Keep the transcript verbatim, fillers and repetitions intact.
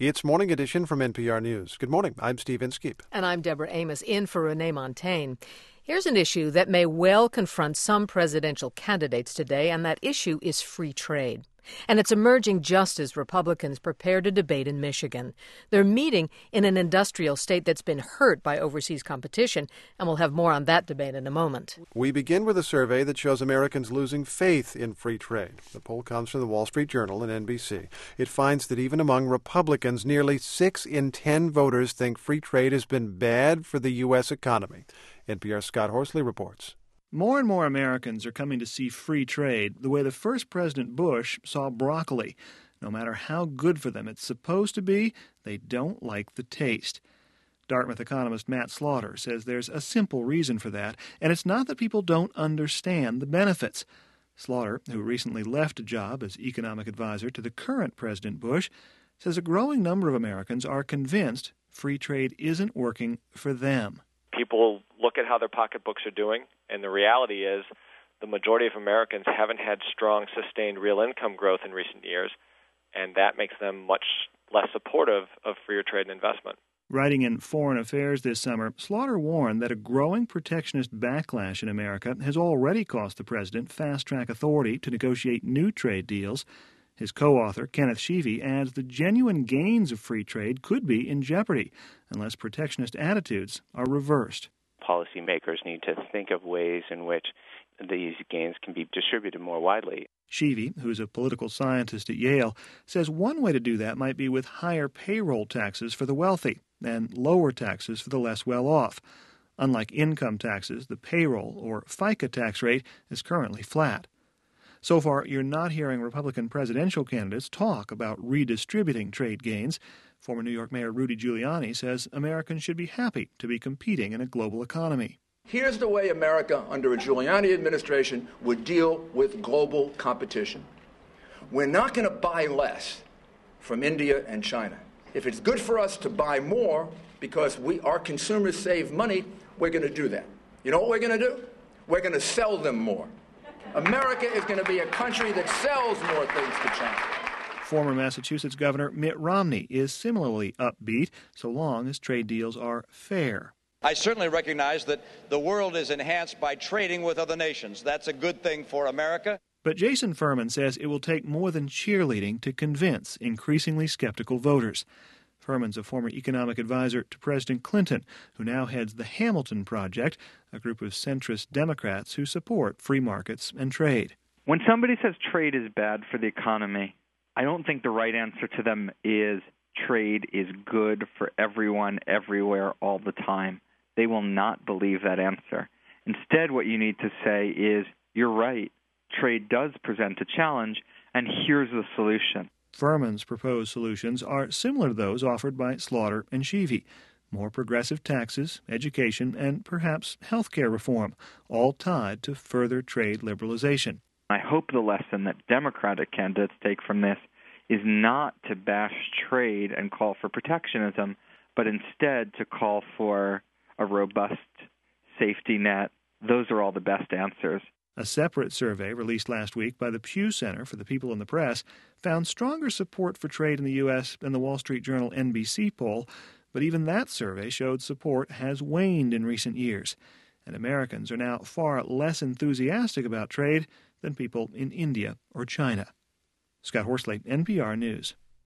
It's Morning Edition from N P R News. Good morning. I'm Steve Inskeep. And I'm Deborah Amos, in for Renee Montagne. Here's an issue that may well confront some presidential candidates today, and that issue is free trade. And it's emerging just as Republicans prepare to debate in Michigan. They're meeting in an industrial state that's been hurt by overseas competition, and we'll have more on that debate in a moment. We begin with a survey that shows Americans losing faith in free trade. The poll comes from the Wall Street Journal and N B C. It finds that even among Republicans, nearly six in ten voters think free trade has been bad for the U S economy. N P R's Scott Horsley reports. More and more Americans are coming to see free trade the way the first President Bush saw broccoli. No matter how good for them it's supposed to be, they don't like the taste. Dartmouth economist Matt Slaughter says there's a simple reason for that, and it's not that people don't understand the benefits. Slaughter, who recently left a job as economic advisor to the current President Bush, says a growing number of Americans are convinced free trade isn't working for them. People look at how their pocketbooks are doing, and the reality is the majority of Americans haven't had strong, sustained real income growth in recent years, and that makes them much less supportive of freer trade and investment. Writing in Foreign Affairs this summer, Slaughter warned that a growing protectionist backlash in America has already cost the president fast-track authority to negotiate new trade deals. His co-author, Kenneth Sheevey, adds the genuine gains of free trade could be in jeopardy unless protectionist attitudes are reversed. Policymakers need to think of ways in which these gains can be distributed more widely. Sheevey, who's a political scientist at Yale, says one way to do that might be with higher payroll taxes for the wealthy and lower taxes for the less well-off. Unlike income taxes, the payroll, or FICA tax rate, is currently flat. So far, you're not hearing Republican presidential candidates talk about redistributing trade gains. Former New York Mayor Rudy Giuliani says Americans should be happy to be competing in a global economy. Here's the way America, under a Giuliani administration, would deal with global competition. We're not going to buy less from India and China. If it's good for us to buy more because we, our consumers save money, we're going to do that. You know what we're going to do? We're going to sell them more. America is going to be a country that sells more things to China. Former Massachusetts Governor Mitt Romney is similarly upbeat, so long as trade deals are fair. I certainly recognize that the world is enhanced by trading with other nations. That's a good thing for America. But Jason Furman says it will take more than cheerleading to convince increasingly skeptical voters. Furman's a former economic advisor to President Clinton, who now heads the Hamilton Project, a group of centrist Democrats who support free markets and trade. When somebody says trade is bad for the economy, I don't think the right answer to them is trade is good for everyone, everywhere, all the time. They will not believe that answer. Instead, what you need to say is, you're right, trade does present a challenge, and here's the solution. Furman's proposed solutions are similar to those offered by Slaughter and Sheevey. More progressive taxes, education, and perhaps health care reform, all tied to further trade liberalization. I hope the lesson that Democratic candidates take from this is not to bash trade and call for protectionism, but instead to call for a robust safety net. Those are all the best answers. A separate survey released last week by the Pew Center for the People in the Press found stronger support for trade in the U S than the Wall Street Journal N B C poll, but even that survey showed support has waned in recent years, and Americans are now far less enthusiastic about trade than people in India or China. Scott Horsley, N P R News.